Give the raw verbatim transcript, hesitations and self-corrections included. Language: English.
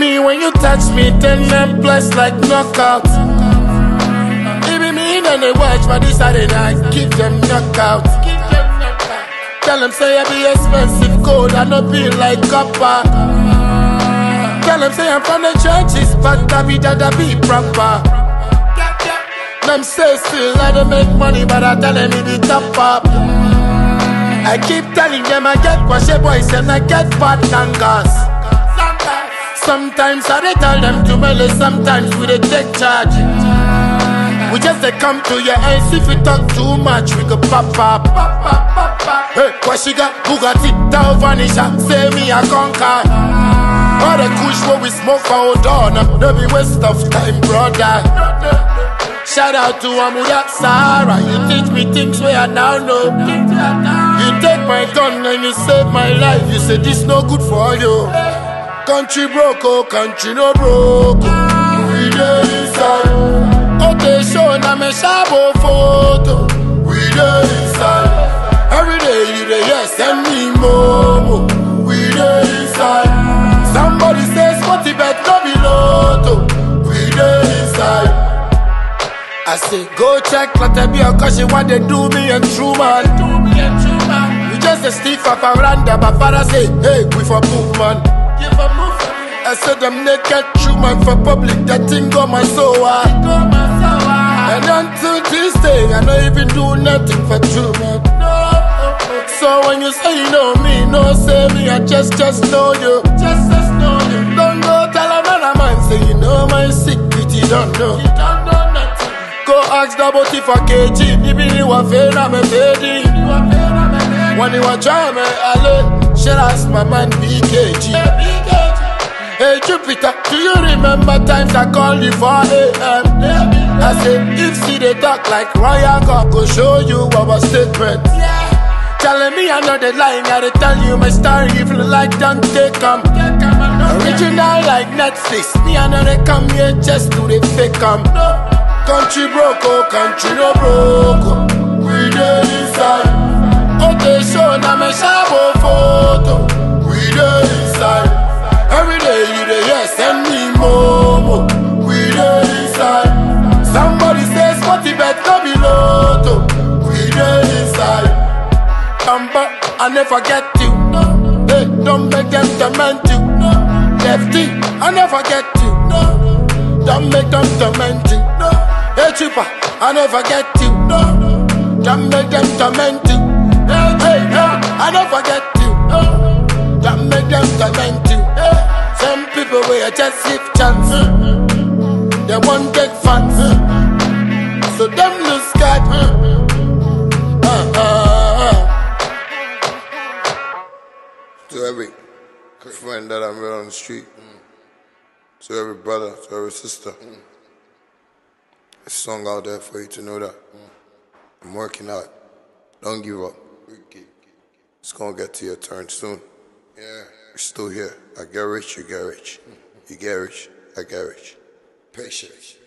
Me when you touch me, ten men plus like knockout. Even me then they watch for this Saturday night, keep them knockout. Tell them say I be expensive gold, I no be like copper. Tell them say I'm from the churches, but I be that I be proper. Them say still I don't make money, but I tell them it be top up. I keep telling them I get washy boys and I get fat tangas. Sometimes I they tell them to melee, sometimes we they take charge. We just they come to your ends, if you talk too much, we go pop up. Hey, what she got? Bugatti, down vanisher, say me I conquer. All the kush where we smoke for hold on, no be waste of time, brother. Shout out to Amuda Sahara, you teach me things where I now know. You take my gun and you save my life, you say this no good for you. Country broke, oh, country no broke. We dey inside. Okay, show na me shabo photo. We dey inside. Every day you dey yes, send me more. We dey inside. Somebody says Spotty bet no be lotto. We dey inside. I say go check Latabia cause she want to do me and true man. We just a stiff up around there, but father say, hey, we for movement. I said them naked true man for public, that thing got my soul. And until this day, I don't even do nothing for true man. So when you say you know me, no say me, I just just know you. Just just know you. Don't go tell another man, say you know my secret, you don't know. You don't know nothing. Go ask the booty for K G, even you are fair, I'm a baby. When you are trying, I learn, should ask my man B K G. Hey Jupiter, do you remember times I called you for A M? I said, if see they talk like Royal God, go show you our statement. Telling me I'm not the lying, I tell you my story, if you like, don't take them. Original like Netflix, me I know they come here just to the fake them. Country broke, oh, country no broke, oh. We dey inside. Okay, show na me shabo photo. We dey inside. Every day you dey yes, send me more. We dey inside. Somebody says Spotty bet no be lotto. We dey inside. Bamba, I never get you. Hey, don't make them torment you. Lefty, I never get you. Don't make them torment you. Hey Chupa, I never get you. Don't make them torment you. Hey, hey, hey, I never get you. Don't make them torment you. Some people will just give chance. They won't take fans. So them lose God. Uh, uh, uh. To every friend that I met on the street, to every brother, to every sister, a song out there for you to know that I'm working hard. Don't give up. It's gonna get to your turn soon. Yeah. We're still here. I get rich, you get rich. You get rich, I get rich. Patience.